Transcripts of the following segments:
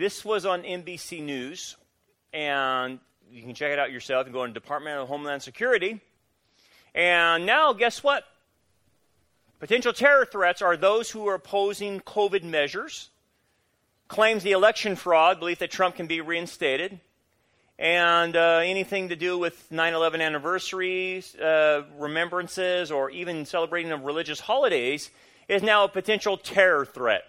This was on NBC News, and you can check it out yourself. You can go to Department of Homeland Security. And now, guess what? Potential terror threats are those who are opposing COVID measures, claims the election fraud, belief that Trump can be reinstated, and anything to do with 9/11 anniversaries, remembrances, or even celebrating of religious holidays is now a potential terror threat.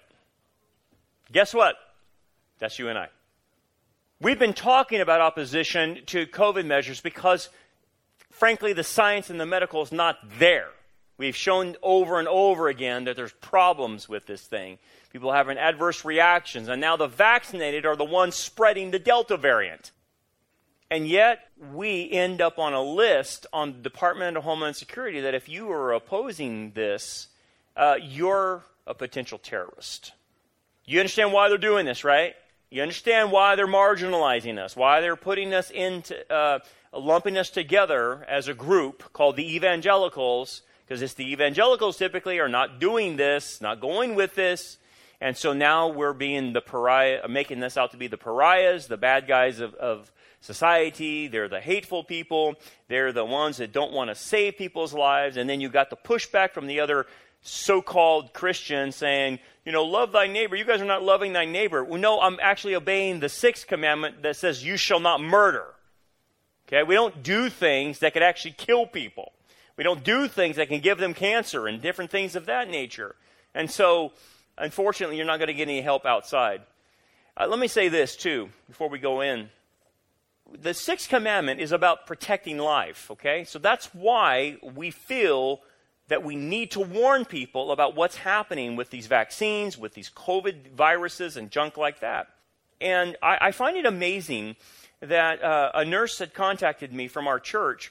Guess what? That's you and I. We've been talking about opposition to COVID measures because, frankly, the science and the medical is not there. We've shown over and over again that there's problems with this thing. People having adverse reactions, and now the vaccinated are the ones spreading the Delta variant. And yet, we end up on a list on the Department of Homeland Security that if you are opposing this, you're a potential terrorist. You understand why they're doing this, right? You understand why they're marginalizing us, why they're putting us into, lumping us together as a group called the evangelicals, because it's the evangelicals typically are not doing this, not going with this, and so now we're being the pariah, making this out to be the pariahs, the bad guys of society. They're the hateful people. They're the ones that don't want to save people's lives, and then you got the pushback from the other so-called Christians saying, love thy neighbor. You guys are not loving thy neighbor. Well, no, I'm actually obeying the 6th commandment that says you shall not murder. Okay, we don't do things that could actually kill people. We don't do things that can give them cancer and different things of that nature. And so, unfortunately, you're not going to get any help outside. Let me say this, too, before we go in. The 6th commandment is about protecting life, okay? So that's why we feel that we need to warn people about what's happening with these vaccines, with these COVID viruses and junk like that. And I find it amazing that a nurse had contacted me from our church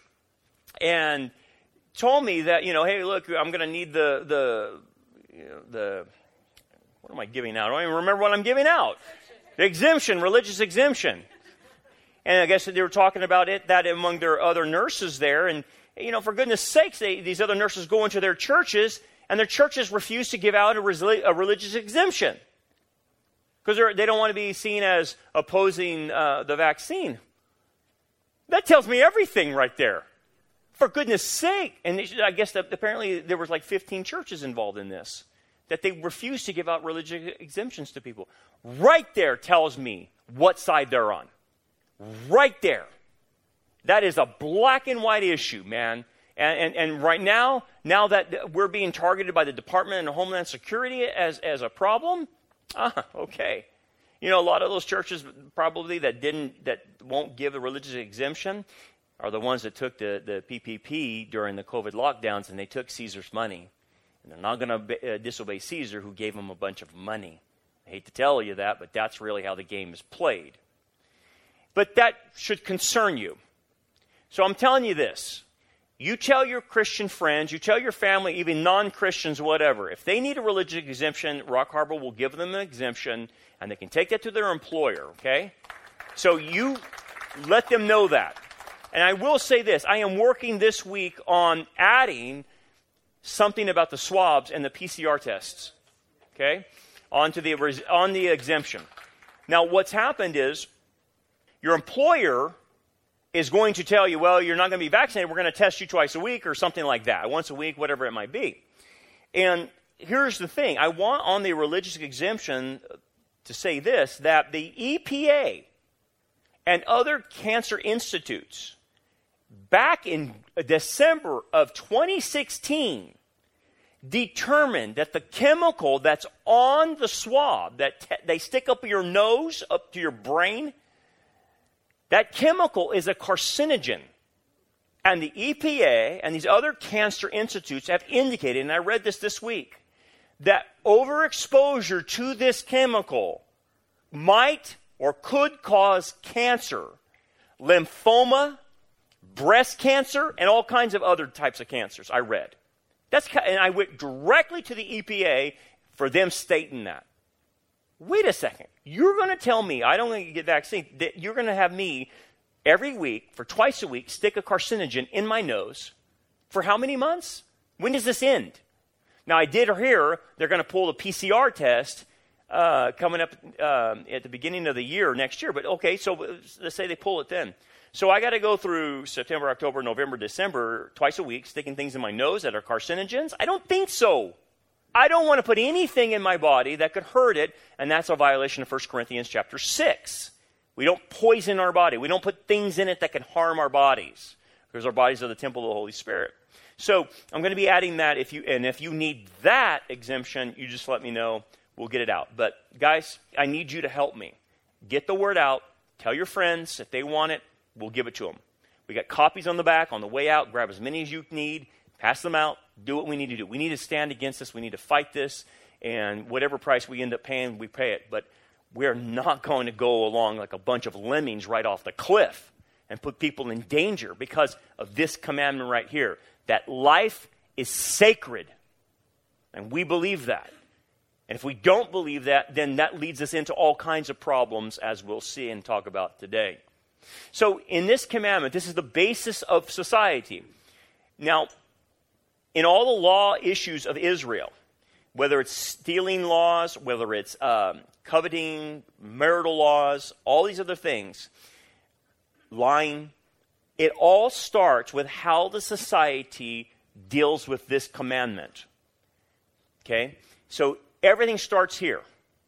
and told me that, hey, look, I'm going to need the what am I giving out? I don't even remember what I'm giving out. The exemption, religious exemption. And I guess they were talking about that among their other nurses there. And, for goodness sakes, these other nurses go into their churches, and their churches refuse to give out a religious exemption because they don't want to be seen as opposing the vaccine. That tells me everything right there. For goodness sake. And I guess that apparently there was like 15 churches involved in this, that they refuse to give out religious exemptions to people. Right there tells me what side they're on. Right there. That is a black and white issue, man. And right now that we're being targeted by the Department of Homeland Security as a problem, okay. A lot of those churches probably that won't give a religious exemption are the ones that took the PPP during the COVID lockdowns, and they took Caesar's money. And they're not going to disobey Caesar, who gave them a bunch of money. I hate to tell you that, but that's really how the game is played. But that should concern you. So I'm telling you this. You tell your Christian friends, you tell your family, even non-Christians, whatever. If they need a religious exemption, Rock Harbor will give them an exemption, and they can take that to their employer, okay? So you let them know that. And I will say this. I am working this week on adding something about the swabs and the PCR tests, okay, on the exemption. Now, what's happened is your employer is going to tell you, well, you're not going to be vaccinated. We're going to test you twice a week or something like that, once a week, whatever it might be. And here's the thing. I want on the religious exemption to say this, that the EPA and other cancer institutes back in December of 2016 determined that the chemical that's on the swab that they stick up your nose, up to your brain, that chemical is a carcinogen. And the EPA and these other cancer institutes have indicated, and I read this week, that overexposure to this chemical might or could cause cancer, lymphoma, breast cancer, and all kinds of other types of cancers, I read. And I went directly to the EPA for them stating that. Wait a second. You're going to tell me I don't want to get vaccine, that you're going to have me every week, for twice a week, stick a carcinogen in my nose for how many months? When does this end? Now, I did hear they're going to pull the PCR test coming up at the beginning of the year next year. But okay, so let's say they pull it then. So I got to go through September, October, November, December, twice a week, sticking things in my nose that are carcinogens? I don't think so. I don't want to put anything in my body that could hurt it, and that's a violation of 1 Corinthians chapter 6. We don't poison our body. We don't put things in it that can harm our bodies, because our bodies are the temple of the Holy Spirit. So I'm going to be adding that. If you need that exemption, you just let me know. We'll get it out. But guys, I need you to help me. Get the word out. Tell your friends if they want it. We'll give it to them. We got copies on the back on the way out. Grab as many as you need. Pass them out. Do what we need to do. We need to stand against this. We need to fight this. And whatever price we end up paying, we pay it. But we're not going to go along like a bunch of lemmings right off the cliff and put people in danger because of this commandment right here. That life is sacred. And we believe that. And if we don't believe that, then that leads us into all kinds of problems, as we'll see and talk about today. So in this commandment, this is the basis of society. Now, in all the law issues of Israel, whether it's stealing laws, whether it's coveting, marital laws, all these other things, lying, it all starts with how the society deals with this commandment. Okay? So everything starts here.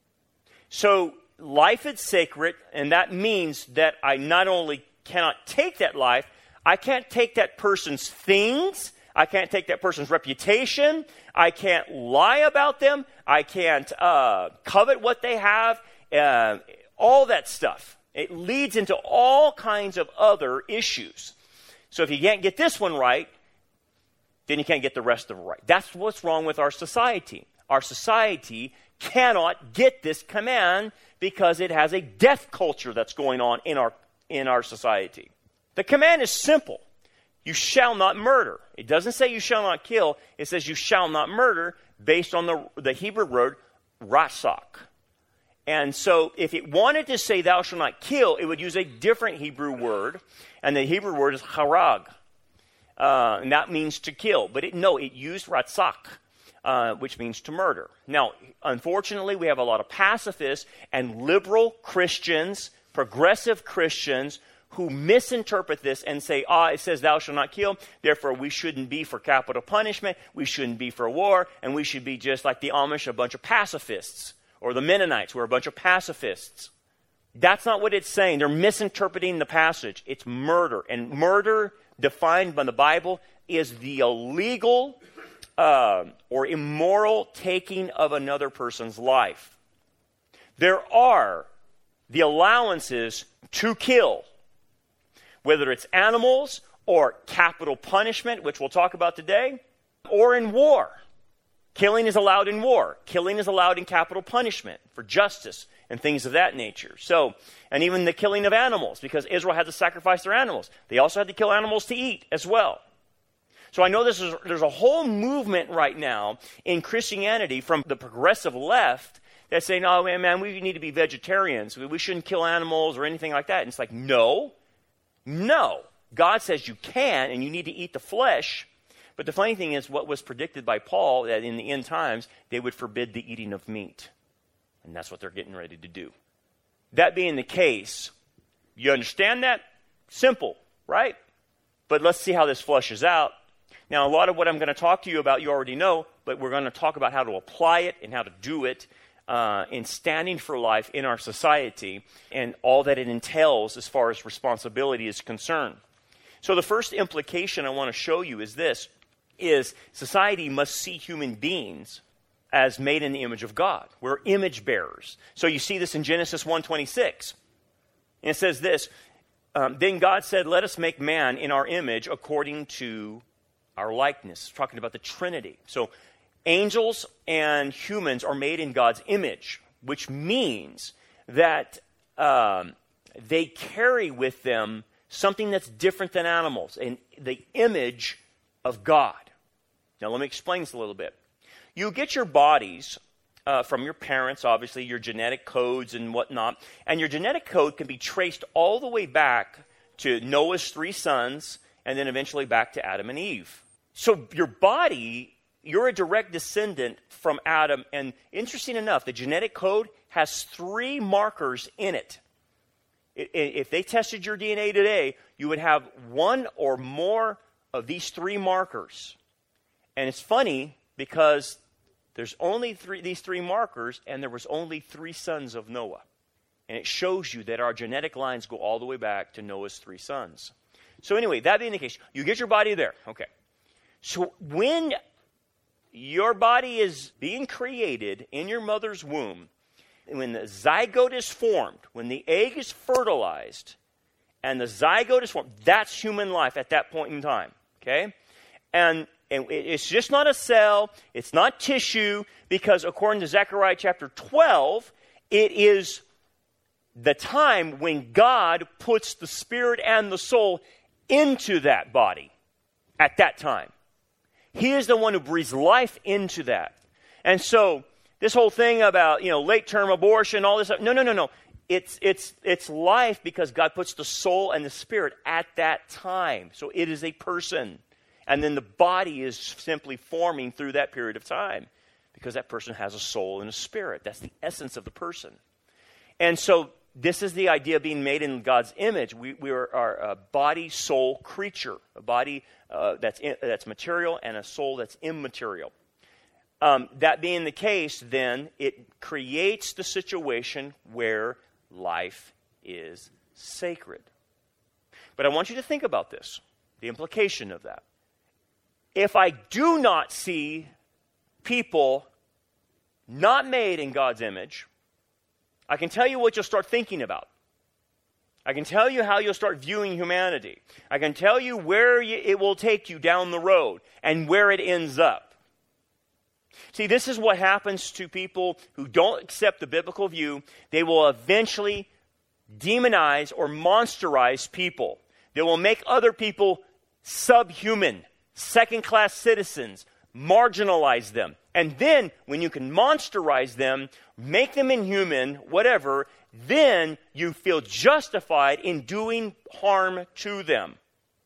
So life is sacred, and that means that I not only cannot take that life, I can't take that person's things, I can't take that person's reputation, I can't lie about them, I can't covet what they have, all that stuff. It leads into all kinds of other issues. So if you can't get this one right, then you can't get the rest of it right. That's what's wrong with our society. Our society cannot get this command because it has a death culture that's going on in our society. The command is simple. You shall not murder. It doesn't say you shall not kill. It says you shall not murder based on the Hebrew word ratzak. And so if it wanted to say thou shalt not kill, it would use a different Hebrew word. And the Hebrew word is harag. And that means to kill. But it used ratzak, which means to murder. Now, unfortunately, we have a lot of pacifists and liberal Christians, progressive Christians, who misinterpret this and say, it says thou shalt not kill, therefore we shouldn't be for capital punishment, we shouldn't be for war, and we should be just like the Amish, a bunch of pacifists, or the Mennonites, who are a bunch of pacifists. That's not what it's saying. They're misinterpreting the passage. It's murder. And murder, defined by the Bible, is the illegal or immoral taking of another person's life. There are the allowances to kill, whether it's animals or capital punishment, which we'll talk about today, or in war. Killing is allowed in war. Killing is allowed in capital punishment for justice and things of that nature. So, and even the killing of animals, because Israel had to sacrifice their animals. They also had to kill animals to eat as well. So I know there's a whole movement right now in Christianity from the progressive left that's saying, oh man, we need to be vegetarians. We shouldn't kill animals or anything like that. And it's like, no. God says you can, and you need to eat the flesh. But the funny thing is, what was predicted by Paul, that in the end times, they would forbid the eating of meat. And that's what they're getting ready to do. That being the case, you understand that? Simple, right? But let's see how this flushes out. Now, a lot of what I'm going to talk to you about, you already know, but we're going to talk about how to apply it and how to do it in standing for life in our society and all that it entails as far as responsibility is concerned. So the first implication I want to show you is this, is society must see human beings as made in the image of God. We're image bearers. So you see this in Genesis 1:26. And it says this, then God said, let us make man in our image according to our likeness. It's talking about the Trinity. So angels and humans are made in God's image, which means that they carry with them something that's different than animals, and the image of God. Now, let me explain this a little bit. You get your bodies from your parents, obviously, your genetic codes and whatnot, and your genetic code can be traced all the way back to Noah's 3 sons, and then eventually back to Adam and Eve. So your body you're a direct descendant from Adam. And interesting enough, the genetic code has 3 markers in it. If they tested your DNA today, you would have 1 or more of these 3 markers. And it's funny because there's only these 3 markers, and there was only 3 sons of Noah. And it shows you that our genetic lines go all the way back to Noah's 3 sons. So anyway, that being the case, you get your body there. Okay. So when your body is being created in your mother's womb, when the zygote is formed, when the egg is fertilized, and the zygote is formed, that's human life at that point in time. Okay? And it's just not a cell, it's not tissue, because according to Zechariah chapter 12, it is the time when God puts the spirit and the soul into that body at that time. He is the one who breathes life into that. And so this whole thing about, late-term abortion, all this stuff, no. It's life because God puts the soul and the spirit at that time. So it is a person. And then the body is simply forming through that period of time because that person has a soul and a spirit. That's the essence of the person. And so this is the idea of being made in God's image. We are a body-soul creature, a body that's material and a soul that's immaterial. That being the case, then, it creates the situation where life is sacred. But I want you to think about this, the implication of that. If I do not see people not made in God's image, I can tell you what you'll start thinking about. I can tell you how you'll start viewing humanity. I can tell you where it will take you down the road and where it ends up. See, this is what happens to people who don't accept the biblical view. They will eventually demonize or monsterize people. They will make other people subhuman, second-class citizens, marginalize them. And then, when you can monsterize them, make them inhuman, whatever, then you feel justified in doing harm to them.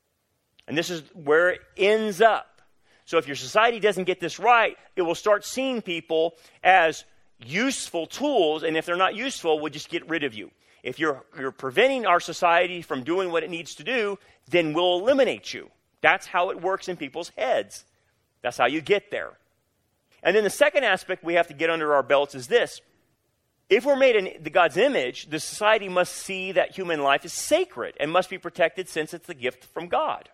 And this is where it ends up. So if your society doesn't get this right, it will start seeing people as useful tools, and if they're not useful, we'll just get rid of you. If you're preventing our society from doing what it needs to do, then we'll eliminate you. That's how it works in people's heads. That's how you get there. And then the second aspect we have to get under our belts is this. If we're made in God's image, the society must see that human life is sacred and must be protected since it's a gift from God.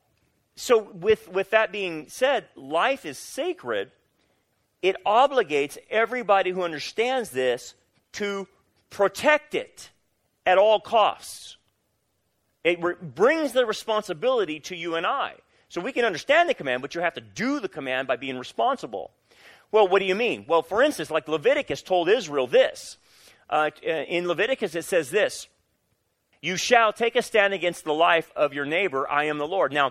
So with that being said, life is sacred. It obligates everybody who understands this to protect it at all costs. It brings the responsibility to you and I. So we can understand the command, but you have to do the command by being responsible. Well, what do you mean? Well, for instance, like Leviticus told Israel this. In Leviticus it says this. You shall take a stand against the life of your neighbor. I am the Lord. Now,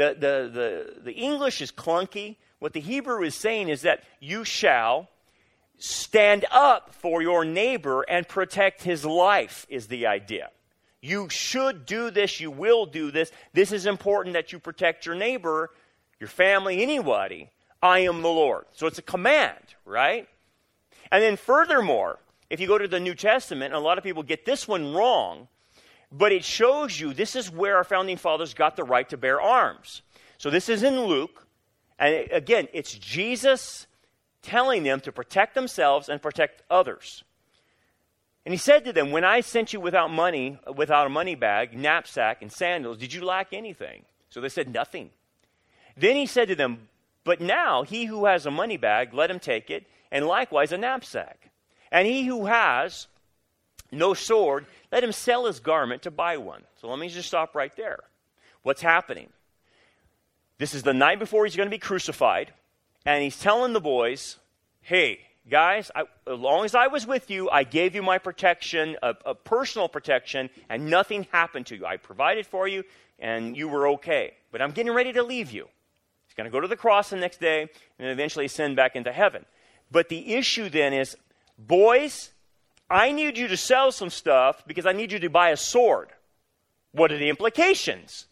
the English is clunky. What the Hebrew is saying is that you shall stand up for your neighbor and protect his life is the idea. You should do this. You will do this. This is important that you protect your neighbor, your family, anybody. I am the Lord. So it's a command, right? And then furthermore, if you go to the New Testament, and a lot of people get this one wrong, but it shows you this is where our founding fathers got the right to bear arms. So this is in Luke. And again, it's Jesus telling them to protect themselves and protect others. And he said to them, when I sent you without a money bag, knapsack, and sandals, did you lack anything? So they said, nothing. Then he said to them, but now he who has a money bag, let him take it, and likewise a knapsack. And he who has no sword, let him sell his garment to buy one. So let me just stop right there. What's happening? This is the night before he's going to be crucified, and he's telling the boys, hey, guys, as long as I was with you, I gave you my protection, a personal protection, and nothing happened to you. I provided for you, and you were okay. But I'm getting ready to leave you. He's going to go to the cross the next day, and eventually ascend back into heaven. But the issue then is, boys, I need you to sell some stuff because I need you to buy a sword. What are the implications?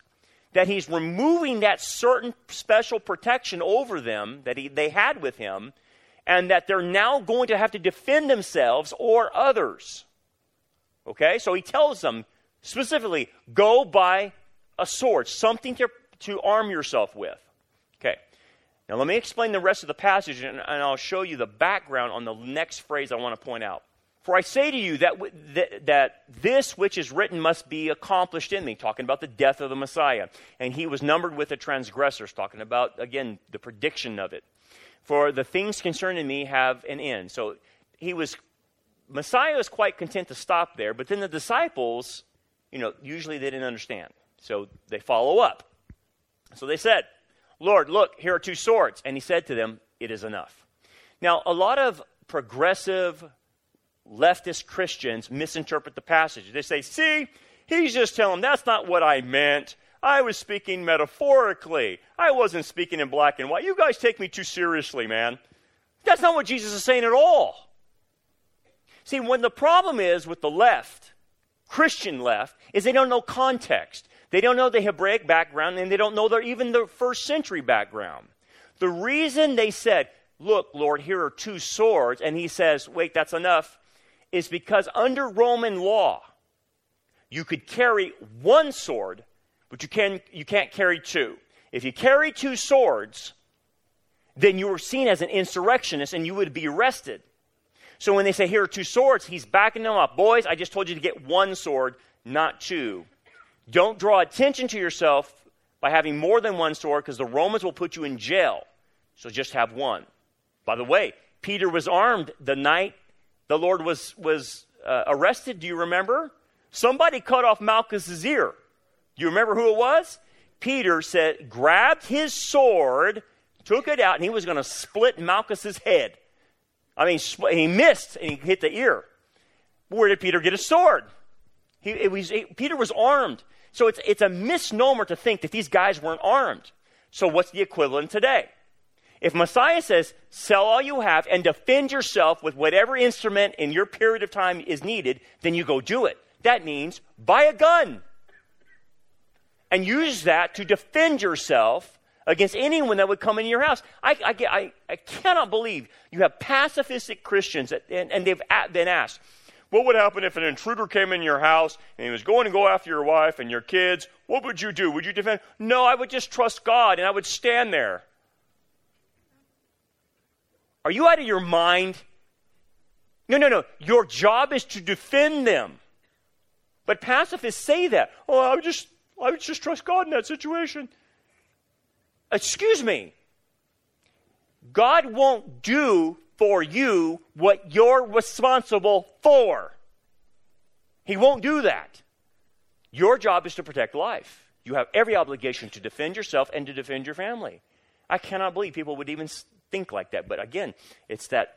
that he's removing that certain special protection over them that they had with him, and that they're now going to have to defend themselves or others. Okay, so he tells them specifically, go buy a sword, something to arm yourself with. Okay, now let me explain the rest of the passage, and I'll show you the background on the next phrase I want to point out. For I say to you that this which is written must be accomplished in me, talking about the death of the Messiah. And he was numbered with the transgressors, talking about, again, the prediction of it. For the things concerning me have an end. So Messiah was quite content to stop there, but then the disciples, usually they didn't understand. So they follow up. So they said, Lord, look, here are 2 swords. And he said to them, it is enough. Now, a lot of progressive leftist Christians misinterpret the passage. They say, see, he's just telling them, that's not what I meant. I was speaking metaphorically. I wasn't speaking in black and white. You guys take me too seriously, man. That's not what Jesus is saying at all. See, when the problem is with the left, Christian left, is they don't know context. They don't know the Hebraic background, and they don't know even the first century background. The reason they said, look, Lord, here are 2 swords, and he says, wait, that's enough, is because under Roman law, you could carry 1 sword, but you can't carry 2. If you carry 2 swords, then you were seen as an insurrectionist and you would be arrested. So when they say, here are 2 swords, he's backing them up. Boys, I just told you to get 1 sword, not 2. Don't draw attention to yourself by having more than 1 sword, because the Romans will put you in jail. So just have 1. By the way, Peter was armed the night the Lord was arrested. Do you remember? Somebody cut off Malchus's ear. Do you remember who it was? Peter grabbed his sword, took it out, and he was going to split Malchus's head. I mean, he missed, and he hit the ear. Where did Peter get a sword? Peter was armed. So it's a misnomer to think that these guys weren't armed. So what's the equivalent today? If Messiah says, sell all you have and defend yourself with whatever instrument in your period of time is needed, then you go do it. That means buy a gun and use that to defend yourself against anyone that would come into your house. I cannot believe you have pacifistic Christians, and they've been asked, what would happen if an intruder came in your house and he was going to go after your wife and your kids? What would you do? Would you defend? No, I would just trust God, and I would stand there. Are you out of your mind? No. Your job is to defend them. But pacifists say that. Oh, I would just trust God in that situation. Excuse me. God won't do for you what you're responsible for. He won't do that. Your job is to protect life. You have every obligation to defend yourself and to defend your family. I cannot believe people would even think like that. But again, it's that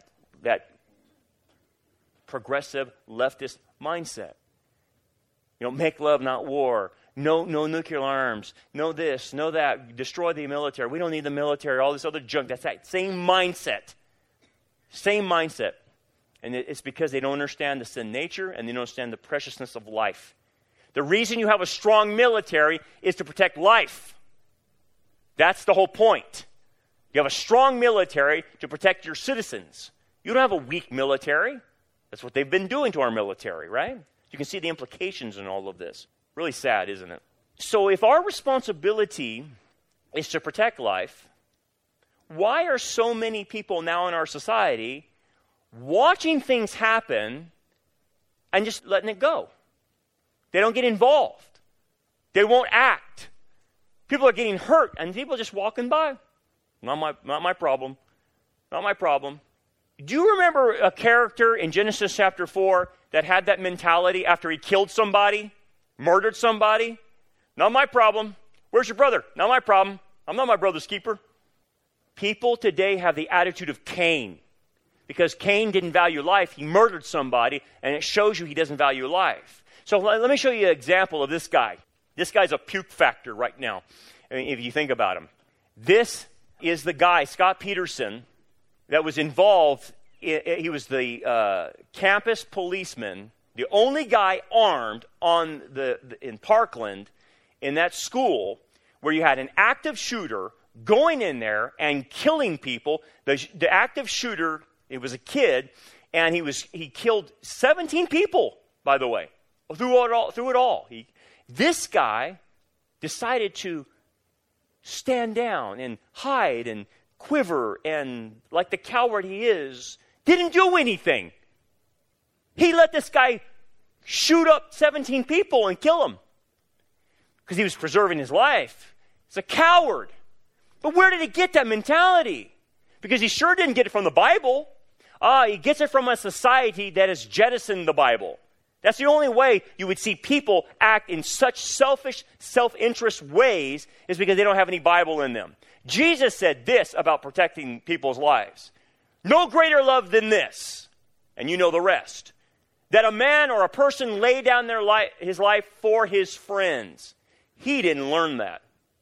progressive leftist mindset. Make love, not war. No nuclear arms. No this, no that. Destroy the military. We don't need the military. All this other junk. That's that same mindset. Same mindset. And it's because they don't understand the sin nature and they don't understand the preciousness of life. The reason you have a strong military is to protect life. That's the whole point. You have a strong military to protect your citizens. You don't have a weak military. That's what they've been doing to our military, right? You can see the implications in all of this. Really sad, isn't it? So if our responsibility is to protect life, why are so many people now in our society watching things happen and just letting it go? They don't get involved. They won't act. People are getting hurt and people are just walking by. Not my problem. Not my problem. Do you remember a character in Genesis chapter 4 that had that mentality after he killed somebody, murdered somebody? Not my problem. Where's your brother? Not my problem. I'm not my brother's keeper. People today have the attitude of Cain. Because Cain didn't value life, he murdered somebody, and it shows you he doesn't value life. So let me show you an example of this guy. This guy's a puke factor right now, if you think about him. This is the guy, Scott Peterson, that was involved. He was the campus policeman, the only guy armed in Parkland in that school where you had an active shooter going in there and killing people. The active shooter, it was a kid, and he killed 17 people, by the way, through it all. This guy decided to stand down and hide and quiver, and like the coward he is, didn't do anything. He let this guy shoot up 17 people and kill them because he was preserving his life. He's a coward. But where did he get that mentality? Because he sure didn't get it from the Bible. He gets it from a society that has jettisoned the Bible. That's the only way you would see people act in such selfish, self-interest ways, is because they don't have any Bible in them. Jesus said this about protecting people's lives. No greater love than this, and you know the rest, that a man or a person lay down his life for his friends. He didn't learn that.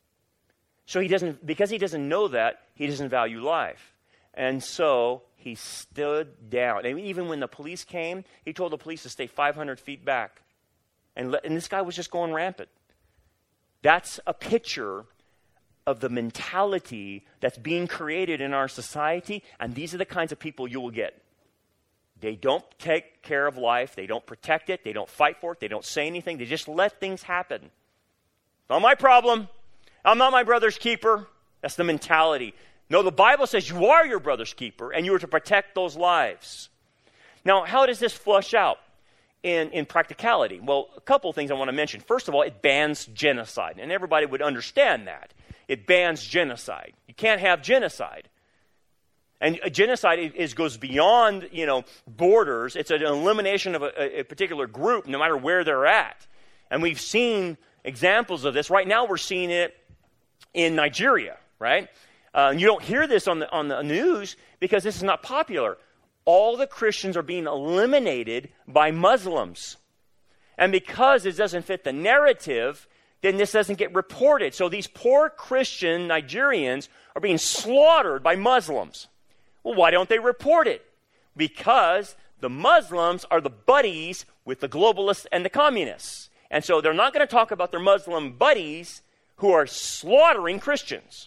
So because he doesn't know that, he doesn't value life. And so he stood down. And even when the police came, he told the police to stay 500 feet back. And this guy was just going rampant. That's a picture of the mentality that's being created in our society, and these are the kinds of people you will get. They don't take care of life. They don't protect it. They don't fight for it. They don't say anything. They just let things happen. Not my problem. I'm not my brother's keeper. That's the mentality. No, the Bible says you are your brother's keeper, and you are to protect those lives. Now, how does this flush out in practicality? Well, a couple of things I want to mention. First of all, it bans genocide, and everybody would understand that. It bans genocide. You can't have genocide. And genocide goes beyond, borders. It's an elimination of a particular group, no matter where they're at. And we've seen examples of this. Right now, we're seeing it in Nigeria, right? You don't hear this on the news because this is not popular. All the Christians are being eliminated by Muslims. And because it doesn't fit the narrative, then this doesn't get reported. So these poor Christian Nigerians are being slaughtered by Muslims. Well, why don't they report it? Because the Muslims are the buddies with the globalists and the communists. And so they're not going to talk about their Muslim buddies who are slaughtering Christians.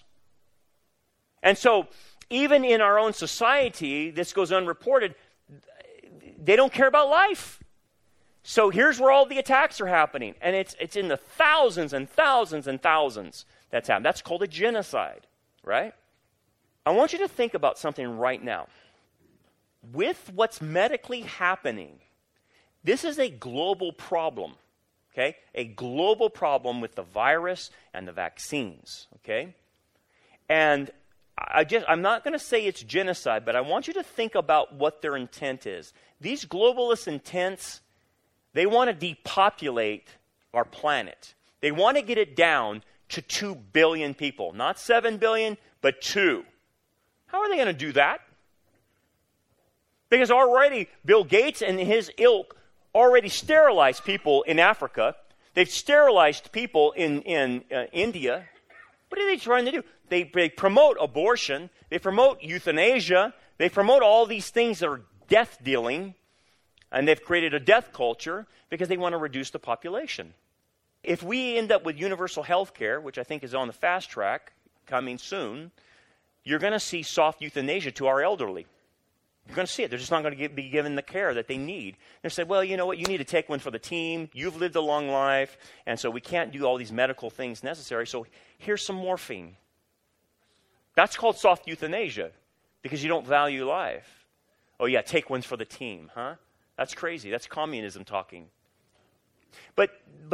And so even in our own society, this goes unreported. They don't care about life. So here's where all the attacks are happening. And it's in the thousands and thousands and thousands that's happening. That's called a genocide, right? I want you to think about something right now. With what's medically happening, this is a global problem, okay? A global problem with the virus and the vaccines, okay? And I'm not going to say it's genocide, but I want you to think about what their intent is. These globalist intents, they want to depopulate our planet. They want to get it down to 2 billion people. Not 7 billion, but 2. How are they going to do that? Because already Bill Gates and his ilk already sterilized people in Africa. They've sterilized people in India. What are they trying to do? They promote abortion. They promote euthanasia. They promote all these things that are death-dealing. And they've created a death culture because they want to reduce the population. If we end up with universal health care, which I think is on the fast track, coming soon, you're going to see soft euthanasia to our elderly. You're going to see it. They're just not going to be given the care that they need. They say, well, you know what? You need to take one for the team. You've lived a long life, and so we can't do all these medical things necessary, so here's some morphine. That's called soft euthanasia because you don't value life. Oh, yeah, take one for the team, huh? That's crazy. That's communism talking. But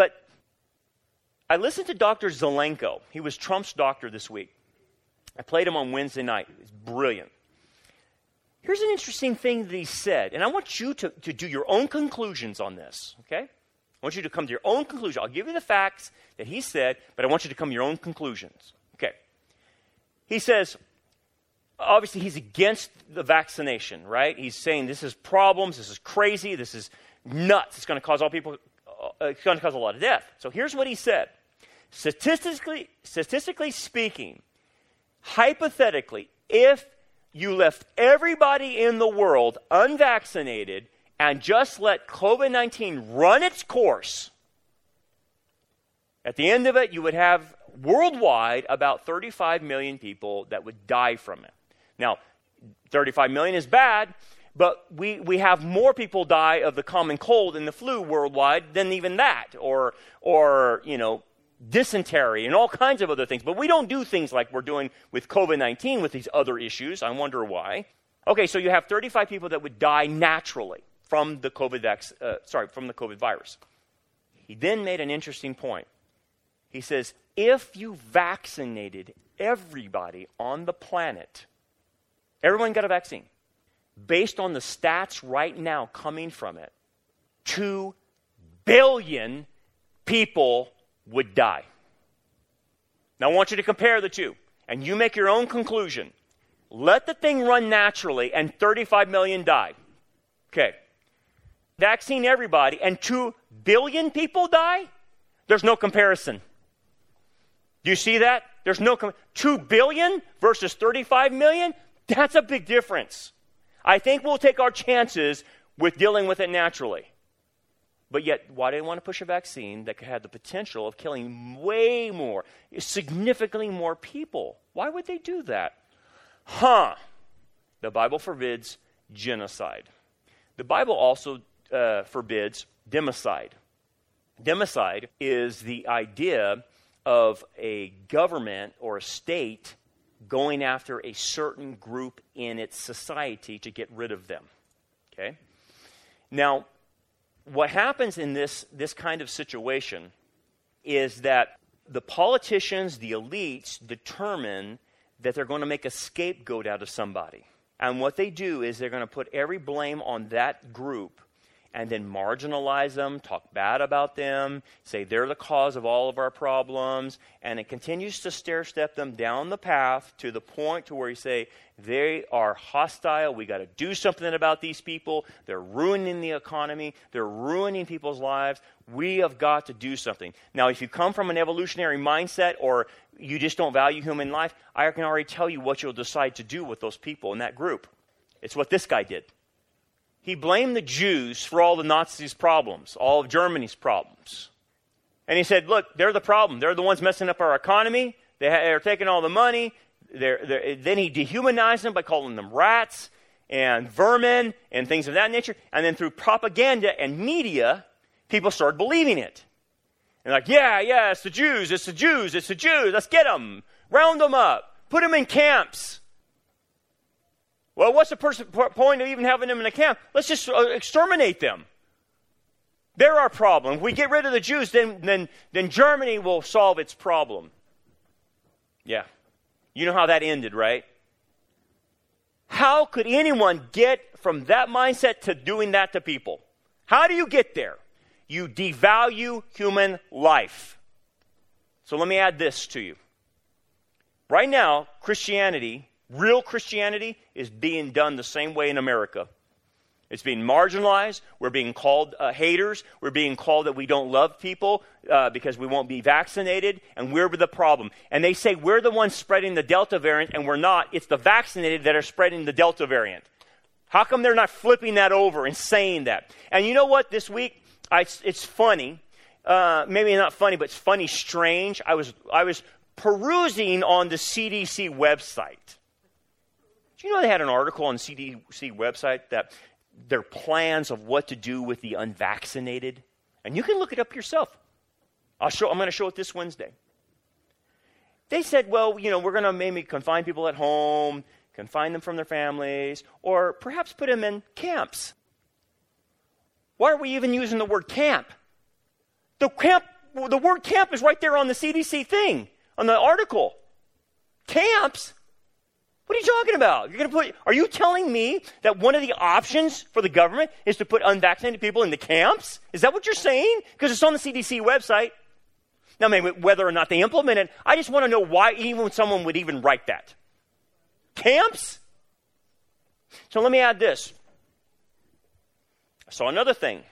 I listened to Dr. Zelenko. He was Trump's doctor this week. I played him on Wednesday night. It's brilliant. Here's an interesting thing that he said, and I want you to do your own conclusions on this, okay? I want you to come to your own conclusion. I'll give you the facts that he said, but I want you to come to your own conclusions. Okay. He says, obviously he's against the vaccination, right? He's saying this is problems, this is crazy, this is nuts. It's going to cause it's going to cause a lot of death. So here's what he said. Statistically speaking, hypothetically, if you left everybody in the world unvaccinated and just let COVID-19 run its course, at the end of it, you would have worldwide about 35 million people that would die from it. Now, 35 million is bad, but we have more people die of the common cold and the flu worldwide than even that, or dysentery and all kinds of other things. But we don't do things like we're doing with COVID-19 with these other issues. I wonder why. Okay, so you have 35 people that would die naturally from the COVID virus. He then made an interesting point. He says, if you vaccinated everybody on the planet, everyone got a vaccine, based on the stats right now coming from it, 2 billion people would die. Now I want you to compare the two, and you make your own conclusion. Let the thing run naturally, and 35 million die. Okay. Vaccine everybody, and 2 billion people die? There's no comparison. Do you see that? There's no 2 billion versus 35 million? That's a big difference. I think we'll take our chances with dealing with it naturally. But yet, why do they want to push a vaccine that could have the potential of killing way more, significantly more people? Why would they do that? The Bible forbids genocide. The Bible also forbids democide. Democide is the idea of a government or a state going after a certain group in its society to get rid of them. Okay? Now, what happens in this kind of situation is that the politicians, the elites, determine that they're going to make a scapegoat out of somebody. And what they do is they're going to put every blame on that group and then marginalize them, talk bad about them, say they're the cause of all of our problems, and it continues to stair-step them down the path to the point to where you say, they are hostile, we got to do something about these people, they're ruining the economy, they're ruining people's lives, we have got to do something. Now, if you come from an evolutionary mindset or you just don't value human life, I can already tell you what you'll decide to do with those people in that group. It's what this guy did. He blamed the Jews for all the Nazis' problems, all of Germany's problems. And he said, look, they're the problem. They're the ones messing up our economy. They're taking all the money. Then he dehumanized them by calling them rats and vermin and things of that nature. And then through propaganda and media, people started believing it. And like, yeah, it's the Jews, it's the Jews, it's the Jews. Let's get them. Round them up. Put them in camps. Well, what's the point of even having them in a camp? Let's just exterminate them. They're our problem. If we get rid of the Jews, then Germany will solve its problem. Yeah. You know how that ended, right? How could anyone get from that mindset to doing that to people? How do you get there? You devalue human life. So let me add this to you. Right now, Christianity, real Christianity, is being done the same way in America. It's being marginalized. We're being called haters. We're being called that we don't love people because we won't be vaccinated, and we're the problem. And they say we're the ones spreading the Delta variant, and we're not. It's the vaccinated that are spreading the Delta variant. How come they're not flipping that over and saying that? And you know what? This week, it's funny. Maybe not funny, but it's funny, strange. I was perusing on the CDC website. Do you know they had an article on the CDC website that their plans of what to do with the unvaccinated? And you can look it up yourself. I'm going to show it this Wednesday. They said, well, we're going to maybe confine people at home, confine them from their families, or perhaps put them in camps. Why are we even using the word camp? The word camp is right there on the CDC thing, on the article. Camps? What are you talking about? Are you telling me that one of the options for the government is to put unvaccinated people in the camps? Is that what you're saying? Because it's on the CDC website. Now, maybe whether or not they implement it, I just want to know why even someone would even write that. Camps? So let me add this. I saw another thing.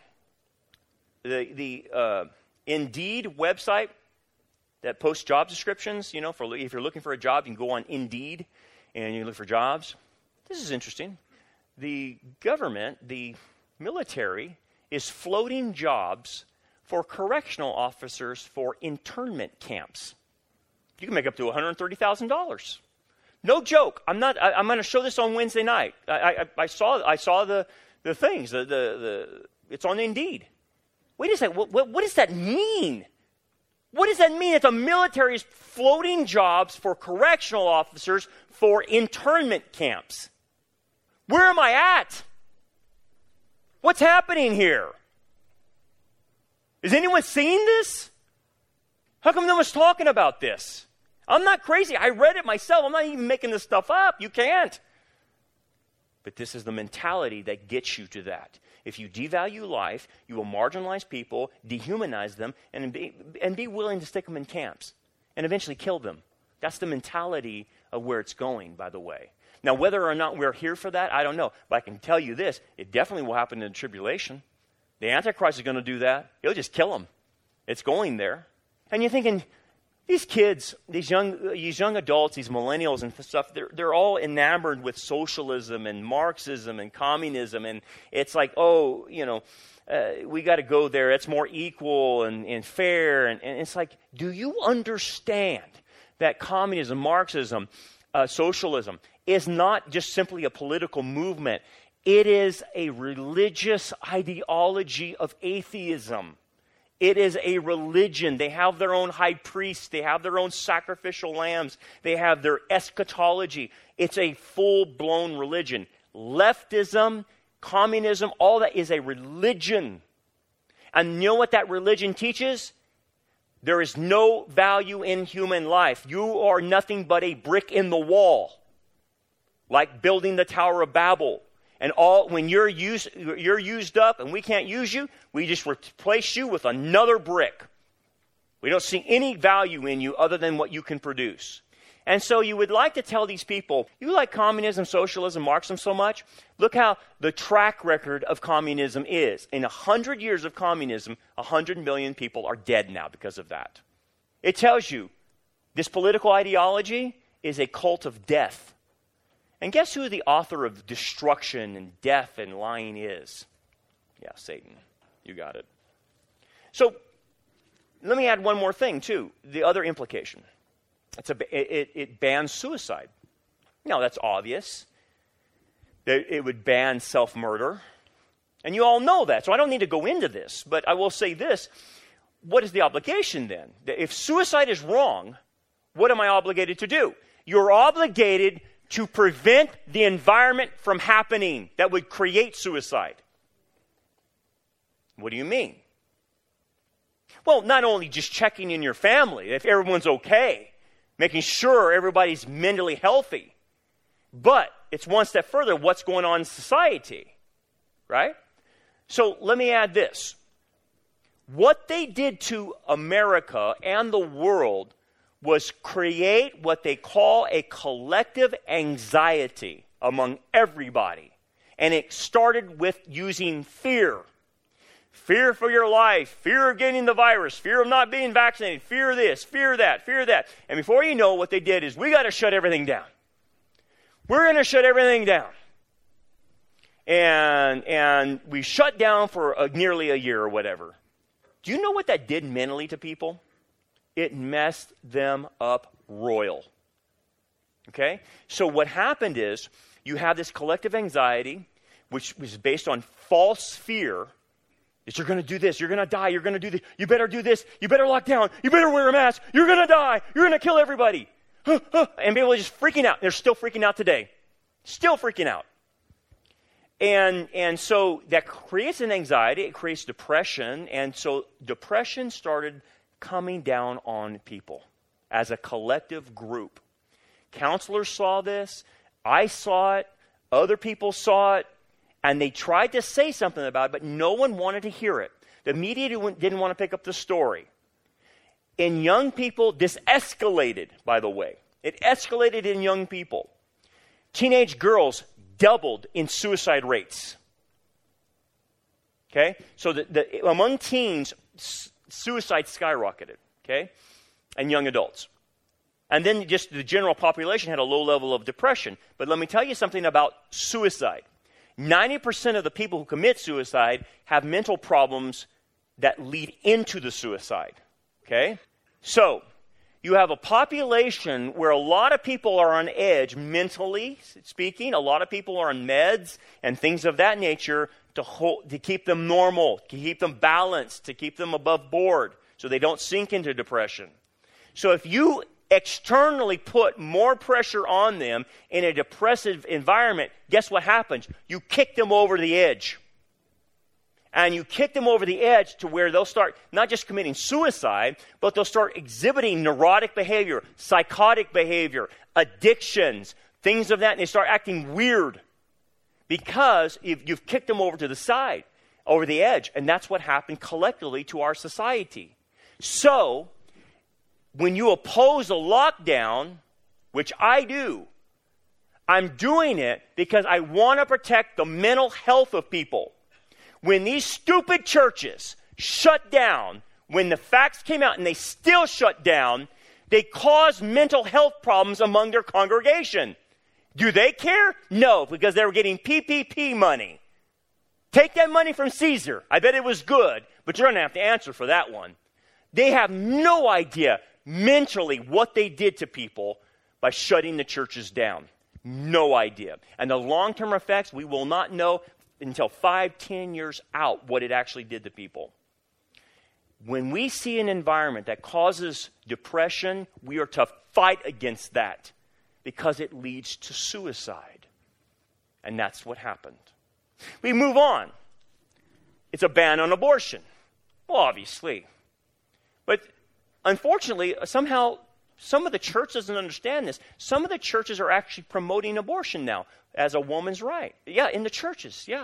The Indeed website that posts job descriptions, if you're looking for a job, you can go on Indeed and you look for jobs. This is interesting. The government, the military, is floating jobs for correctional officers for internment camps. You can make up to $130,000. No joke. I'm going to show this on Wednesday night. I saw the things. It's on Indeed. Wait a second. What does that mean? What does that mean? If the military is floating jobs for correctional officers for internment camps. Where am I at? What's happening here? Is anyone seeing this? How come no one's talking about this? I'm not crazy. I read it myself. I'm not even making this stuff up. You can't. But this is the mentality that gets you to that. If you devalue life, you will marginalize people, dehumanize them, and be willing to stick them in camps and eventually kill them. That's the mentality of where it's going, by the way. Now, whether or not we're here for that, I don't know. But I can tell you this, it definitely will happen in the tribulation. The Antichrist is going to do that. He'll just kill them. It's going there. And you're thinking, these kids, these young adults, these millennials and stuff, they're all enamored with socialism and Marxism and communism. And it's like, we got to go there. It's more equal and fair. And it's like, do you understand that communism, Marxism, socialism is not just simply a political movement? It is a religious ideology of atheism. It is a religion. They have their own high priests. They have their own sacrificial lambs. They have their eschatology. It's a full-blown religion. Leftism, communism, all that is a religion. And you know what that religion teaches? There is no value in human life. You are nothing but a brick in the wall, like building the Tower of Babel. And when you're used up and we can't use you, we just replace you with another brick. We don't see any value in you other than what you can produce. And so you would like to tell these people, you like communism, socialism, Marxism so much? Look how the track record of communism is. In 100 years of communism, 100 million people are dead now because of that. It tells you this political ideology is a cult of death. And guess who the author of destruction and death and lying is? Yeah, Satan. You got it. So let me add one more thing, too. The other implication. It bans suicide. Now, that's obvious. It would ban self-murder. And you all know that, so I don't need to go into this. But I will say this. What is the obligation then? If suicide is wrong, what am I obligated to do? You're obligated to prevent the environment from happening that would create suicide. What do you mean? Well, not only just checking in your family, if everyone's okay, making sure everybody's mentally healthy, but it's one step further, what's going on in society, right? So let me add this. What they did to America and the world was create what they call a collective anxiety among everybody. And it started with using fear. Fear for your life, fear of getting the virus, fear of not being vaccinated, fear this, fear that, fear that. And before you know, what they did is, we got to shut everything down. We're going to shut everything down. And we shut down for nearly a year or whatever. Do you know what that did mentally to people? It messed them up royal. Okay? So what happened is, you have this collective anxiety, which was based on false fear, that you're going to do this, you're going to die, you're going to do this, you better do this, you better lock down, you better wear a mask, you're going to die, you're going to kill everybody. And people are just freaking out. They're still freaking out today. Still freaking out. And so that creates an anxiety, it creates depression, and so depression started coming down on people as a collective group. Counselors saw this. I saw it. Other people saw it. And they tried to say something about it, but no one wanted to hear it. The media didn't want to pick up the story. In young people, this escalated, by the way. It escalated in young people. Teenage girls doubled in suicide rates. Okay? So among teens, suicide skyrocketed, okay, and young adults. And then just the general population had a low level of depression. But let me tell you something about suicide. 90% of the people who commit suicide have mental problems that lead into the suicide, okay? So you have a population where a lot of people are on edge, mentally speaking. A lot of people are on meds and things of that nature to keep them normal, to keep them balanced, to keep them above board so they don't sink into depression. So if you externally put more pressure on them in a depressive environment, guess what happens? You kick them over the edge. And you kick them over the edge to where they'll start not just committing suicide, but they'll start exhibiting neurotic behavior, psychotic behavior, addictions, things of that, and they start acting weird because you've kicked them over to the side, over the edge. And that's what happened collectively to our society. So, when you oppose a lockdown, which I do, I'm doing it because I want to protect the mental health of people. When these stupid churches shut down, when the facts came out and they still shut down, they caused mental health problems among their congregation. Do they care? No, because they were getting PPP money. Take that money from Caesar. I bet it was good, but you're going to have to answer for that one. They have no idea mentally what they did to people by shutting the churches down. No idea. And the long-term effects, we will not know until 5-10 years out what it actually did to people. When we see an environment that causes depression, we are to fight against that because it leads to suicide. And that's what happened. We move on. It's a ban on abortion. Well, obviously. But unfortunately, somehow, some of the church doesn't understand this. Some of the churches are actually promoting abortion now as a woman's right. Yeah, in the churches, yeah.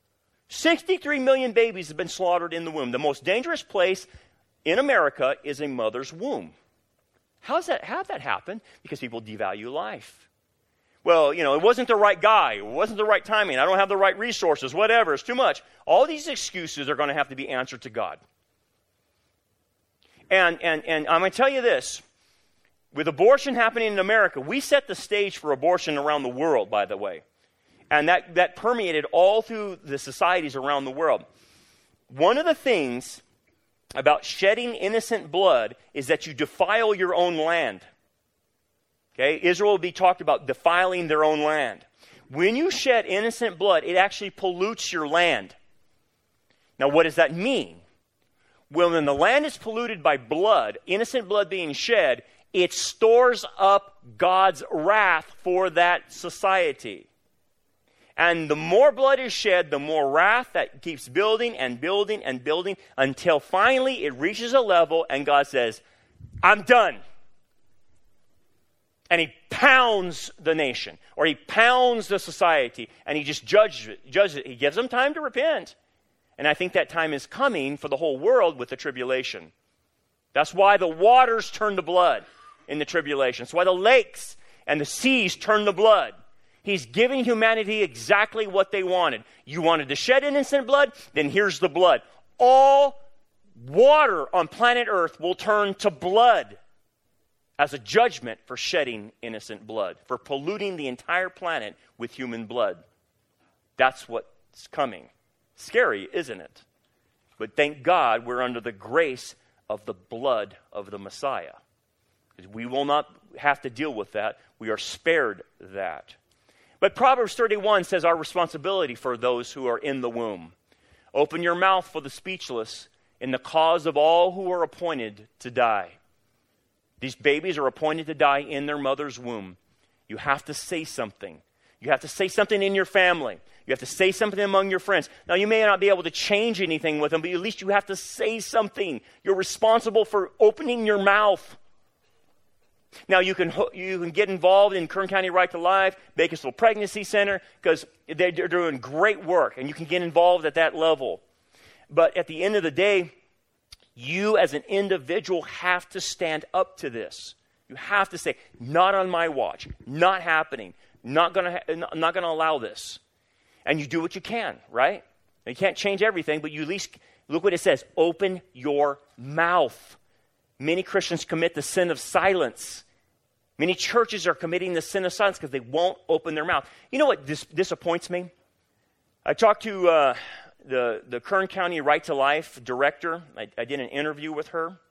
63 million babies have been slaughtered in the womb. The most dangerous place in America is a mother's womb. How'd that happen? Because people devalue life. Well, it wasn't the right guy. It wasn't the right timing. I don't have the right resources. Whatever. It's too much. All these excuses are going to have to be answered to God. And I'm going to tell you this. With abortion happening in America, we set the stage for abortion around the world, by the way. And that permeated all through the societies around the world. One of the things about shedding innocent blood is that you defile your own land. Okay? Israel will be talked about defiling their own land. When you shed innocent blood, it actually pollutes your land. Now, what does that mean? Well, when the land is polluted by blood, innocent blood being shed, it stores up God's wrath for that society. And the more blood is shed, the more wrath that keeps building and building and building until finally it reaches a level and God says, I'm done. And he pounds the nation, or he pounds the society, and he just judges it. He gives them time to repent. And I think that time is coming for the whole world with the tribulation. That's why the waters turn to blood in the tribulation. That's why the lakes and the seas turn to blood. He's giving humanity exactly what they wanted. You wanted to shed innocent blood? Then here's the blood. All water on planet Earth will turn to blood as a judgment for shedding innocent blood, for polluting the entire planet with human blood. That's what's coming. Scary, isn't it? But thank God we're under the grace of the blood of the Messiah. Because we will not have to deal with that. We are spared that. But Proverbs 31 says our responsibility for those who are in the womb. Open your mouth for the speechless in the cause of all who are appointed to die. These babies are appointed to die in their mother's womb. You have to say something. You have to say something in your family. You have to say something among your friends. Now, you may not be able to change anything with them, but at least you have to say something. You're responsible for opening your mouth. Now, you can get involved in Kern County Right to Life, Bakersfield Pregnancy Center, because they're doing great work, and you can get involved at that level. But at the end of the day, you as an individual have to stand up to this. You have to say, not on my watch, not happening, not going to allow this. And you do what you can, right? You can't change everything, but you at least, look what it says, open your mouth. Many Christians commit the sin of silence. Many churches are committing the sin of silence because they won't open their mouth. You know what disappoints me? I talked to the Kern County Right to Life director. I did an interview with her.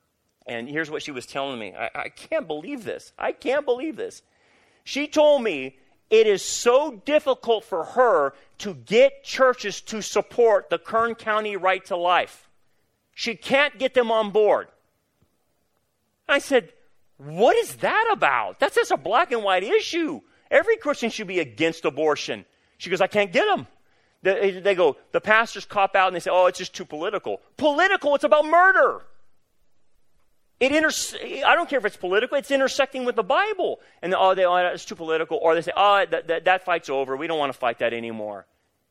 And here's what she was telling me. I can't believe this. I can't believe this. She told me it is so difficult for her to get churches to support the Kern County Right to Life. She can't get them on board. I said, what is that about? That's just a black and white issue. Every Christian should be against abortion. She goes, I can't get them. They go, the pastors cop out and they say, oh, it's just too political. Political, it's about murder. I don't care if it's political, it's intersecting with the Bible. And it's too political. Or they say, that fight's over. We don't want to fight that anymore.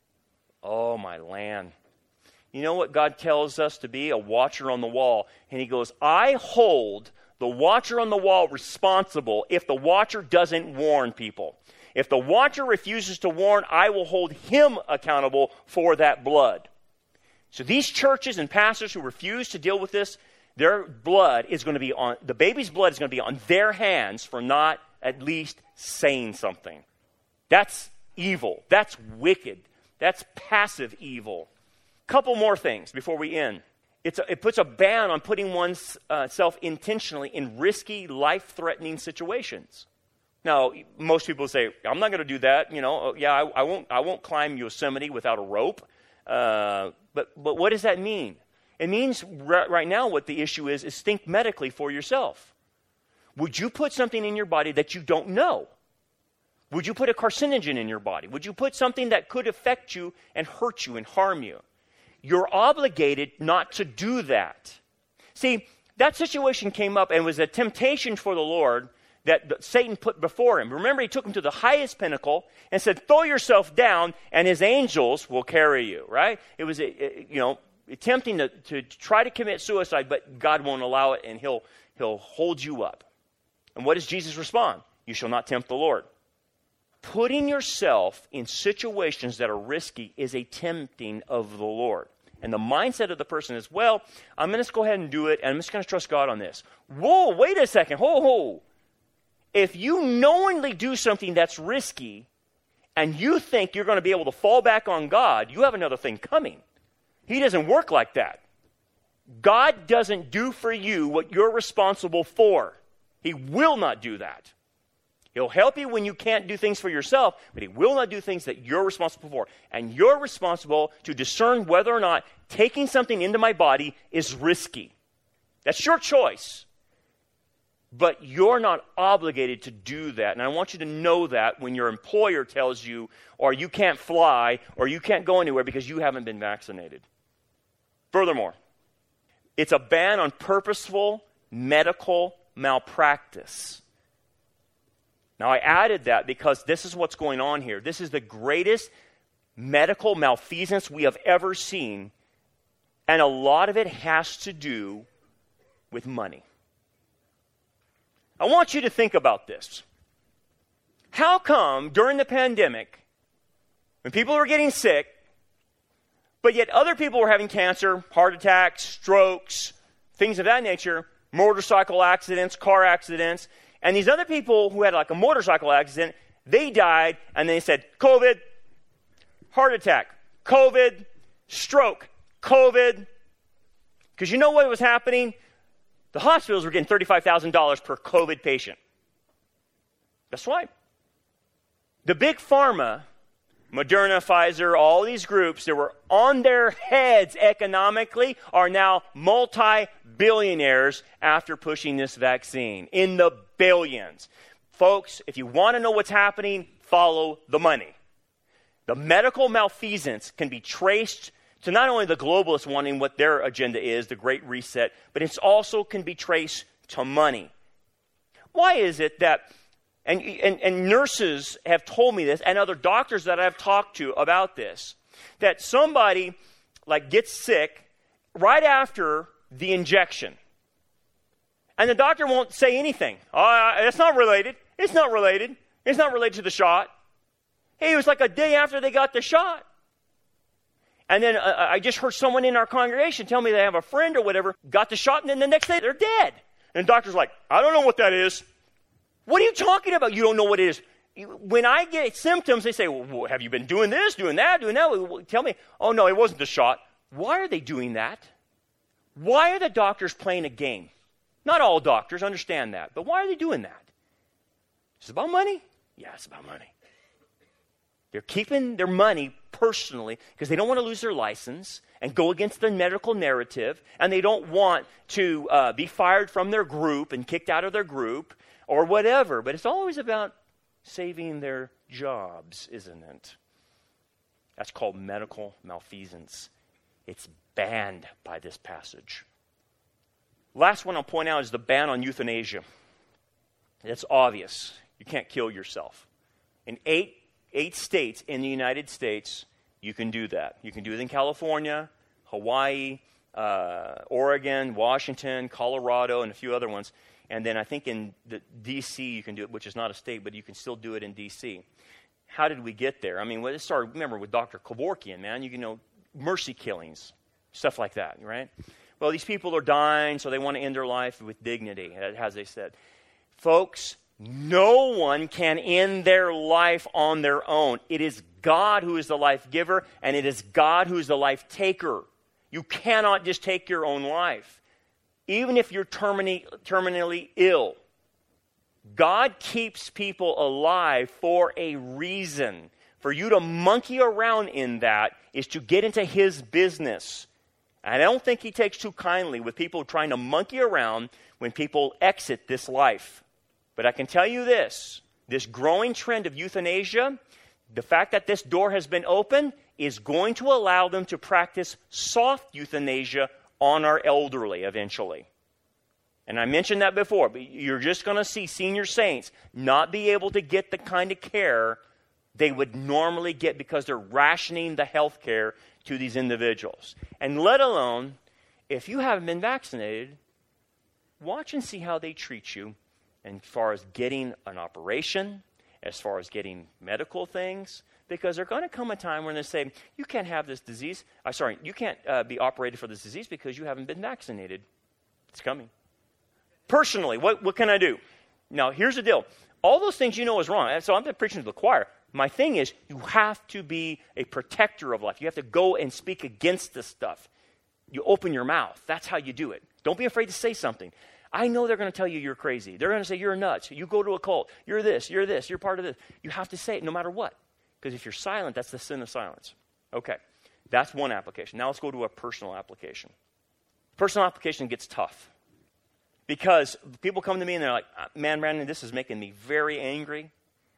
Oh, my land. You know what God tells us to be? A watcher on the wall. And he goes, I hold the watcher on the wall responsible if the watcher doesn't warn people. If the watcher refuses to warn, I will hold him accountable for that blood. So these churches and pastors who refuse to deal with this, their blood is going to be on, the baby's blood is going to be on their hands for not at least saying something. That's evil. That's wicked. That's passive evil. Couple more things before we end. It puts a ban on putting oneself intentionally in risky, life-threatening situations. Now, most people say, I'm not going to do that. I won't climb Yosemite without a rope. But what does that mean? It means right now what the issue is think medically for yourself. Would you put something in your body that you don't know? Would you put a carcinogen in your body? Would you put something that could affect you and hurt you and harm you? You're obligated not to do that. See, that situation came up and was a temptation for the Lord that Satan put before him. Remember, he took him to the highest pinnacle and said, throw yourself down and his angels will carry you, right? It was, attempting to try to commit suicide, but God won't allow it, and he'll hold you up. And what does Jesus respond? You shall not tempt the Lord. Putting yourself in situations that are risky is a tempting of the Lord. And the mindset of the person is, well, I'm going to go ahead and do it, and I'm just going to trust God on this. Whoa, wait a second. Ho. If you knowingly do something that's risky, and you think you're going to be able to fall back on God, you have another thing coming. He doesn't work like that. God doesn't do for you what you're responsible for. He will not do that. He'll help you when you can't do things for yourself, but he will not do things that you're responsible for. And you're responsible to discern whether or not taking something into my body is risky. That's your choice. But you're not obligated to do that. And I want you to know that when your employer tells you, or you can't fly, or you can't go anywhere because you haven't been vaccinated. Furthermore, it's a ban on purposeful medical malpractice. Now, I added that because this is what's going on here. This is the greatest medical malfeasance we have ever seen, and a lot of it has to do with money. I want you to think about this. How come during the pandemic, when people were getting sick, but yet other people were having cancer, heart attacks, strokes, things of that nature, motorcycle accidents, car accidents, and these other people who had like a motorcycle accident, they died, and they said, COVID, heart attack, COVID, stroke, COVID. Because you know what was happening? The hospitals were getting $35,000 per COVID patient. That's right. The big pharma, Moderna, Pfizer, all these groups that were on their heads economically are now multi-billionaires after pushing this vaccine in the billions. Folks, if you want to know what's happening, follow the money. The medical malfeasance can be traced to not only the globalists wanting what their agenda is, the Great Reset, but it also can be traced to money. Why is it that, and nurses have told me this, and other doctors that I've talked to about this, that somebody gets sick right after the injection, and the doctor won't say anything. It's not related. It's not related. It's not related to the shot. Hey, it was like a day after they got the shot. And then I just heard someone in our congregation tell me they have a friend or whatever, got the shot, and then the next day they're dead. And the doctor's like, I don't know what that is. What are you talking about? You don't know what it is. When I get symptoms, they say, well, have you been doing this, doing that, doing that? Tell me, oh, no, it wasn't the shot. Why are they doing that? Why are the doctors playing a game? Not all doctors, understand that. But why are they doing that? Is it about money? Yeah, it's about money. They're keeping their money personally because they don't want to lose their license and go against the medical narrative, and they don't want to be fired from their group and kicked out of their group or whatever. But it's always about saving their jobs, isn't it? That's called medical malfeasance. It's banned by this passage. Last one I'll point out is the ban on euthanasia. It's obvious. You can't kill yourself. In eight states in the United States, you can do that. You can do it in California, Hawaii, Oregon, Washington, Colorado, and a few other ones. And then I think in the D.C. you can do it, which is not a state, but you can still do it in D.C. How did we get there? I mean, it started, remember, with Dr. Kevorkian, man. You know, mercy killings, stuff like that, right? Well, these people are dying, so they want to end their life with dignity, as they said. Folks, no one can end their life on their own. It is God who is the life giver, and it is God who is the life taker. You cannot just take your own life. Even if you're terminally ill, God keeps people alive for a reason. For you to monkey around in that is to get into His business. And I don't think He takes too kindly with people trying to monkey around when people exit this life. But I can tell you this growing trend of euthanasia, the fact that this door has been opened is going to allow them to practice soft euthanasia on our elderly eventually. And I mentioned that before, but you're just going to see senior saints not be able to get the kind of care they would normally get because they're rationing the health care to these individuals. And let alone, if you haven't been vaccinated, watch and see how they treat you as far as getting an operation, as far as getting medical things, because there's going to come a time when they say, you can't have this disease. You can't be operated for this disease because you haven't been vaccinated. It's coming. Personally, what can I do? Now, here's the deal. All those things you know is wrong. So I'm not preaching to the choir. My thing is, you have to be a protector of life. You have to go and speak against this stuff. You open your mouth. That's how you do it. Don't be afraid to say something. I know they're going to tell you you're crazy. They're going to say you're nuts. You go to a cult. You're this, you're part of this. You have to say it no matter what. Because if you're silent, that's the sin of silence. Okay, that's one application. Now let's go to a personal application. Personal application gets tough. Because people come to me and they're like, man, Brandon, this is making me very angry.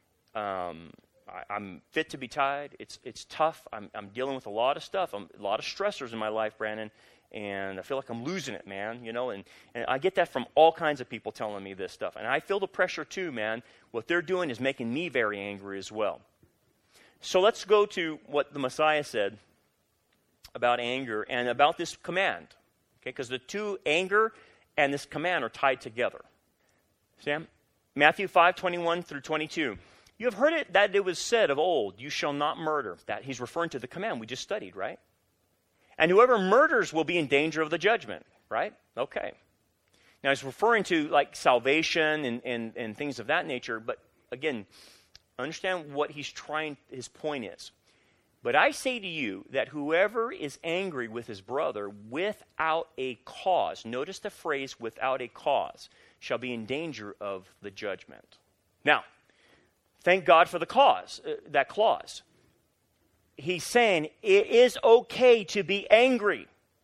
I'm fit to be tied. It's tough. I'm dealing with a lot of stuff. A lot of stressors in my life, Brandon. And I feel like I'm losing it, man. You know, and I get that from all kinds of people telling me this stuff. And I feel the pressure too, man. What they're doing is making me very angry as well. So let's go to what the Messiah said about anger and about this command. Okay, because the two, anger and this command, are tied together. Sam? Matthew 5:21 through 22. You have heard it that it was said of old, you shall not murder. That he's referring to the command we just studied, right? And whoever murders will be in danger of the judgment, right? Okay. Now he's referring to like salvation and things of that nature, but again, understand what his point is. But I say to you that whoever is angry with his brother without a cause, notice the phrase without a cause, shall be in danger of the judgment. Now, thank God for the cause, that clause. He's saying it is okay to be angry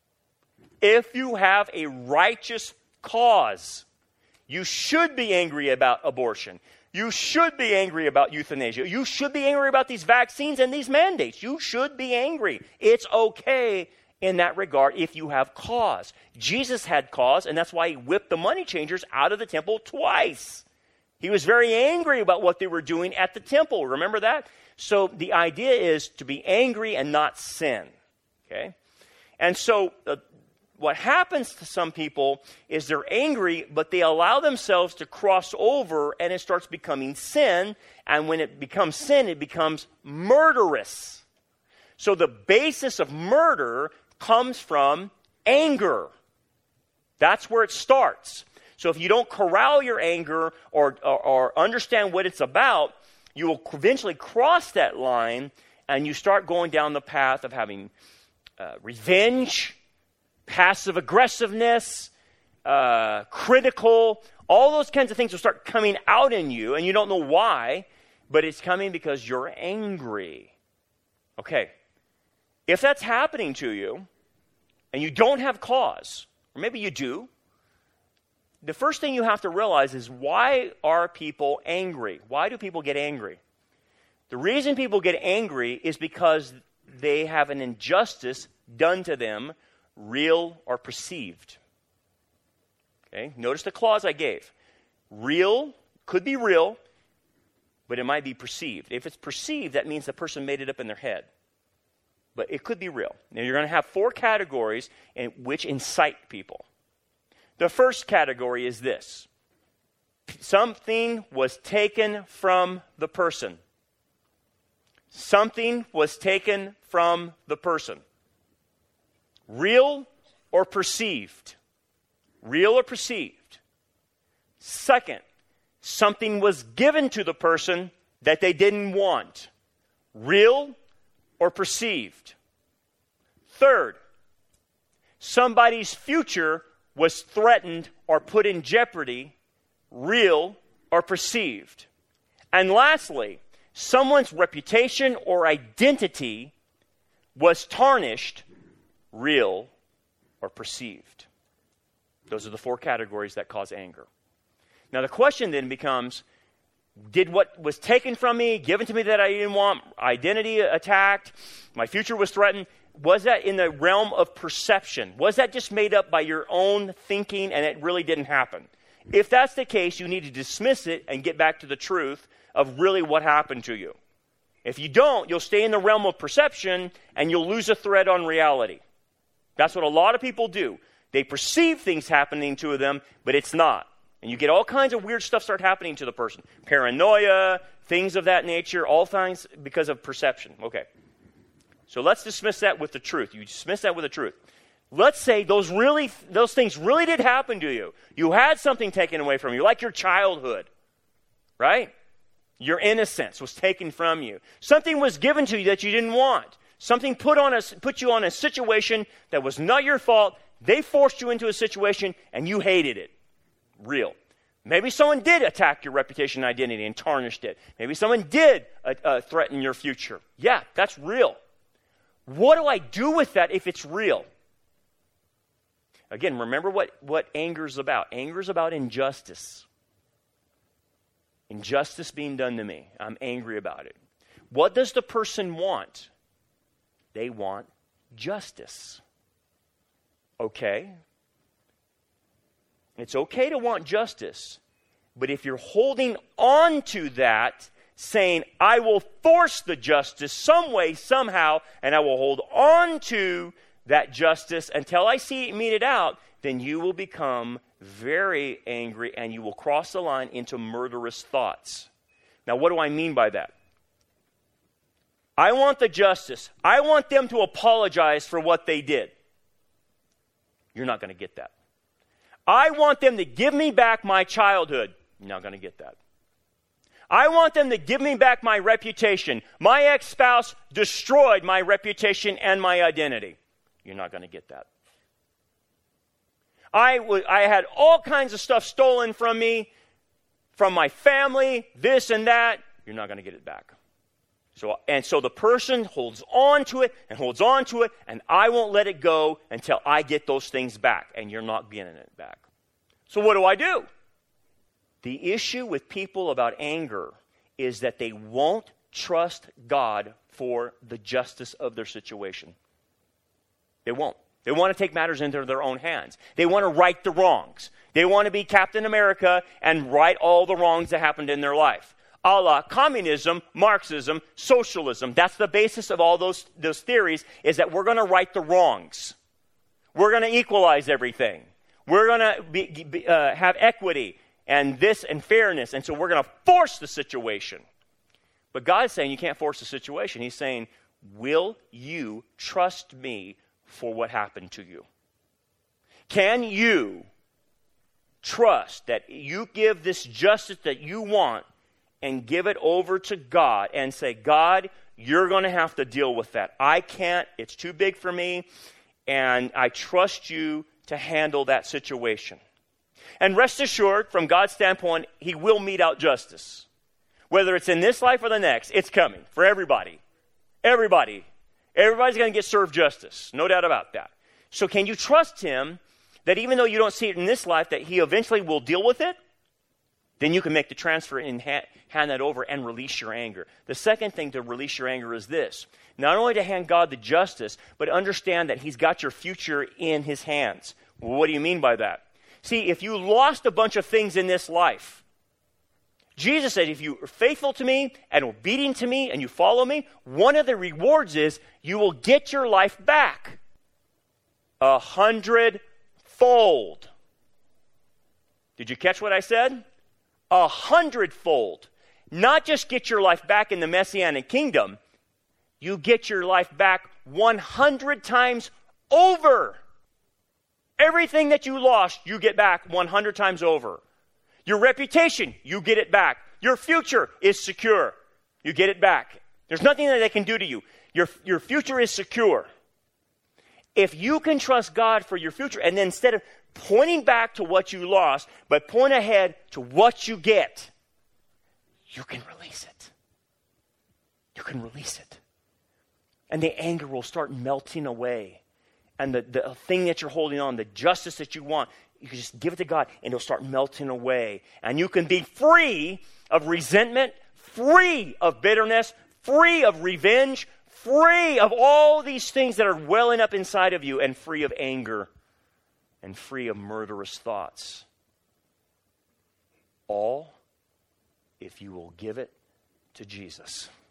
if you have a righteous cause. You should be angry about abortion. You should be angry about euthanasia. You should be angry about these vaccines and these mandates. You should be angry. It's okay in that regard if you have cause. Jesus had cause, and that's why he whipped the money changers out of the temple twice. He was very angry about what they were doing at the temple. Remember that? So the idea is to be angry and not sin. Okay? And so what happens to some people is they're angry, but they allow themselves to cross over, and it starts becoming sin. And when it becomes sin, it becomes murderous. So the basis of murder comes from anger. That's where it starts. So if you don't corral your anger or understand what it's about, you will eventually cross that line, and you start going down the path of having revenge, passive aggressiveness, critical. All those kinds of things will start coming out in you, and you don't know why, but it's coming because you're angry. Okay, if that's happening to you, and you don't have cause, or maybe you do, the first thing you have to realize is, why are people angry? Why do people get angry? The reason people get angry is because they have an injustice done to them, real or perceived. Okay, notice the clause I gave. Real, could be real, but it might be perceived. If it's perceived, that means the person made it up in their head. But it could be real. Now, you're going to have 4 categories which incite people. The first category is this. Something was taken from the person. Something was taken from the person. Real or perceived? Real or perceived? Second, something was given to the person that they didn't want. Real or perceived? Third, somebody's future was threatened or put in jeopardy. Real or perceived? And lastly, someone's reputation or identity was tarnished. Real or perceived? Those are the 4 categories that cause anger. Now the question then becomes, did what was taken from me, given to me that I didn't want, identity attacked, my future was threatened, was that in the realm of perception? Was that just made up by your own thinking and it really didn't happen? If that's the case, you need to dismiss it and get back to the truth of really what happened to you. If you don't, you'll stay in the realm of perception and you'll lose a thread on reality. That's what a lot of people do. They perceive things happening to them, but it's not. And you get all kinds of weird stuff start happening to the person. Paranoia, things of that nature, all things because of perception. Okay. So let's dismiss that with the truth. You dismiss that with the truth. Let's say those things really did happen to you. You had something taken away from you, like your childhood, right? Your innocence was taken from you. Something was given to you that you didn't want. Something put you on a situation that was not your fault. They forced you into a situation and you hated it. Real. Maybe someone did attack your reputation and identity and tarnished it. Maybe someone did threaten your future. Yeah, that's real. What do I do with that if it's real? Again, remember what anger is about. Anger is about injustice. Injustice being done to me. I'm angry about it. What does the person want? They want justice. Okay. It's okay to want justice. But if you're holding on to that, saying, I will force the justice some way, somehow, and I will hold on to that justice until I see it meted out, then you will become very angry and you will cross the line into murderous thoughts. Now, what do I mean by that? I want the justice. I want them to apologize for what they did. You're not going to get that. I want them to give me back my childhood. You're not going to get that. I want them to give me back my reputation. My ex-spouse destroyed my reputation and my identity. You're not going to get that. I had all kinds of stuff stolen from me, from my family, this and that. You're not going to get it back. So the person holds on to it, and I won't let it go until I get those things back, and you're not getting it back. So what do? The issue with people about anger is that they won't trust God for the justice of their situation. They won't. They want to take matters into their own hands. They want to right the wrongs. They want to be Captain America and right all the wrongs that happened in their life. A la communism, Marxism, socialism. That's the basis of all those theories, is that we're going to right the wrongs. We're going to equalize everything. We're going to have equity and this and fairness, and so we're going to force the situation. But God's saying you can't force the situation. He's saying, will you trust me for what happened to you? Can you trust that you give this justice that you want and give it over to God and say, God, you're going to have to deal with that. I can't. It's too big for me, and I trust you to handle that situation. And rest assured, from God's standpoint, he will mete out justice. Whether it's in this life or the next, it's coming for everybody. Everybody. Everybody's going to get served justice. No doubt about that. So can you trust him that even though you don't see it in this life, that he eventually will deal with it? Then you can make the transfer and hand that over and release your anger. The second thing to release your anger is this. Not only to hand God the justice, but understand that he's got your future in his hands. Well, what do you mean by that? See, if you lost a bunch of things in this life, Jesus said, if you are faithful to me and obedient to me and you follow me, one of the rewards is you will get your life back 100-fold. Did you catch what I said? 100-fold. Not just get your life back in the Messianic kingdom, you get your life back 100 times over. Everything that you lost, you get back 100 times over. Your reputation, you get it back. Your future is secure. You get it back. There's nothing that they can do to you. Your future is secure. If you can trust God for your future, and then instead of pointing back to what you lost, but point ahead to what you get, you can release it. You can release it. And the anger will start melting away. And the thing that you're holding on, the justice that you want, you can just give it to God and it'll start melting away. And you can be free of resentment, free of bitterness, free of revenge, free of all these things that are welling up inside of you, and free of anger and free of murderous thoughts. All if you will give it to Jesus.